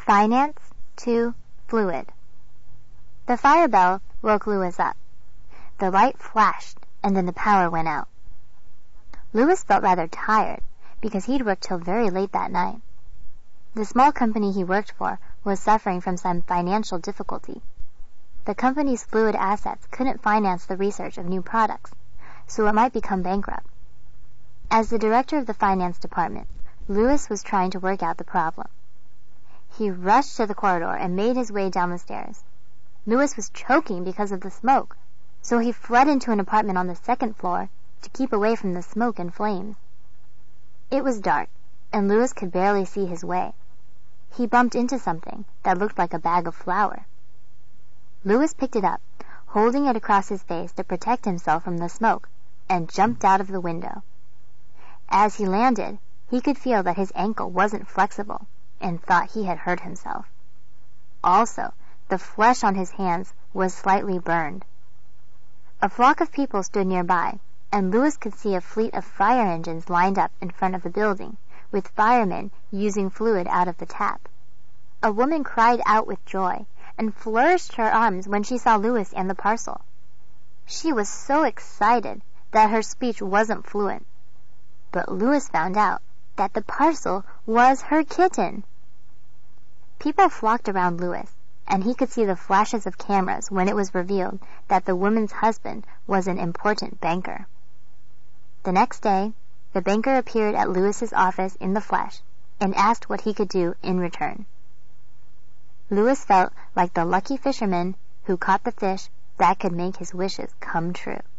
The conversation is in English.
Finance to fluid. The fire bell woke Louis up. The light flashed, and then the power went out. Louis felt rather tired, because he'd worked till very late that night. The small company he worked for was suffering from some financial difficulty. The company's fluid assets couldn't finance the research of new products, so it might become bankrupt. As the director of the finance department, Louis was trying to work out the problem. He rushed to the corridor and made his way down the stairs. Louis was choking because of the smoke, so he fled into an apartment on the second floor to keep away from the smoke and flames. It was dark, and Louis could barely see his way. He bumped into something that looked like a bag of flour. Louis picked it up, holding it across his face to protect himself from the smoke, and jumped out of the window. As he landed, he could feel that his ankle wasn't flexible, and thought he had hurt himself. Also, the flesh on his hands was slightly burned. A flock of people stood nearby, and Louis could see a fleet of fire engines lined up in front of the building, with firemen using fluid out of the tap. A woman cried out with joy, and flourished her arms when she saw Louis and the parcel. She was so excited that her speech wasn't fluent. But Louis found out that the parcel was her kitten. People flocked around Louis, and he could see the flashes of cameras when it was revealed that the woman's husband was an important banker. The next day, the banker appeared at Louis's office in the flesh and asked what he could do in return. Louis felt like the lucky fisherman who caught the fish that could make his wishes come true.